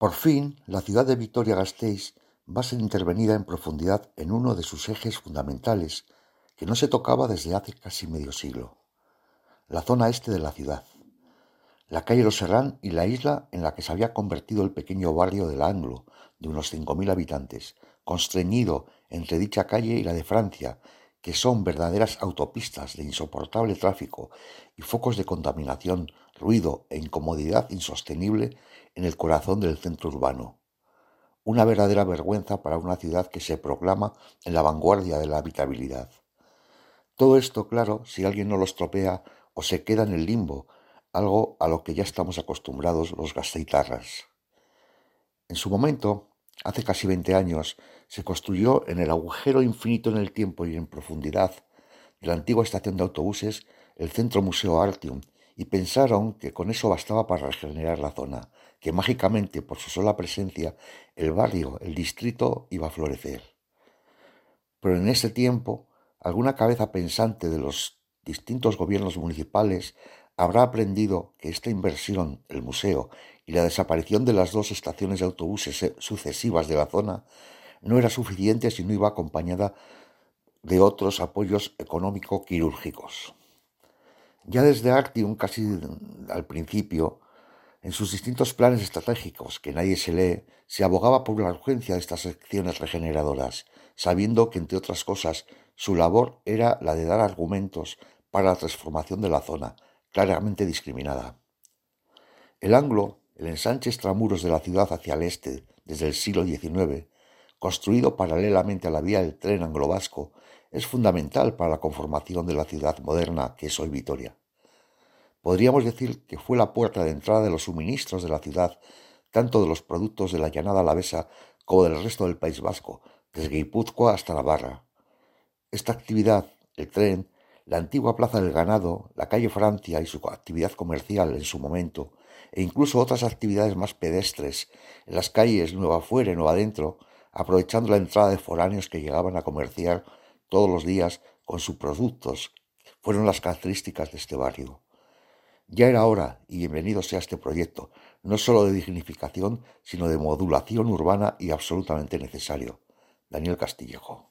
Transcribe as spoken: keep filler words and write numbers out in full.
Por fin, la ciudad de Vitoria-Gasteiz va a ser intervenida en profundidad en uno de sus ejes fundamentales, que no se tocaba desde hace casi medio siglo: la zona este de la ciudad, la calle Los Herrán y la isla en la que se había convertido el pequeño barrio del Anglo, de unos cinco mil habitantes, constreñido entre dicha calle y la de Francia, que son verdaderas autopistas de insoportable tráfico y focos de contaminación, ruido e incomodidad insostenible en el corazón del centro urbano. Una verdadera vergüenza para una ciudad que se proclama en la vanguardia de la habitabilidad. Todo esto, claro, si alguien no lo estropea o se queda en el limbo, algo a lo que ya estamos acostumbrados los gasteitarras. En su momento, hace casi veinte años, se construyó en el agujero infinito en el tiempo y en profundidad de la antigua estación de autobuses el Centro Museo Artium, y pensaron que con eso bastaba para regenerar la zona, que mágicamente, por su sola presencia, el barrio, el distrito, iba a florecer. Pero en ese tiempo, alguna cabeza pensante de los distintos gobiernos municipales habrá aprendido que esta inversión, el museo, y la desaparición de las dos estaciones de autobuses sucesivas de la zona no era suficiente si no iba acompañada de otros apoyos económico-quirúrgicos. Ya desde Artium, casi al principio, en sus distintos planes estratégicos que nadie se lee, se abogaba por la urgencia de estas acciones regeneradoras, sabiendo que, entre otras cosas, su labor era la de dar argumentos para la transformación de la zona, claramente discriminada. El Anglo, el ensanche extramuros de la ciudad hacia el este desde el siglo diecinueve, construido paralelamente a la vía del tren anglo-vasco, es fundamental para la conformación de la ciudad moderna que es hoy Vitoria. Podríamos decir que fue la puerta de entrada de los suministros de la ciudad, tanto de los productos de la llanada alavesa como del resto del País Vasco, desde Guipúzcoa hasta Navarra. Esta actividad, el tren, la antigua Plaza del Ganado, la calle Francia y su actividad comercial en su momento, e incluso otras actividades más pedestres en las calles Nueva Fuera y Nueva Dentro, aprovechando la entrada de foráneos que llegaban a comerciar todos los días con sus productos, fueron las características de este barrio. Ya era hora, y bienvenido sea este proyecto, no solo de dignificación, sino de modulación urbana y absolutamente necesario. Daniel Castillejo.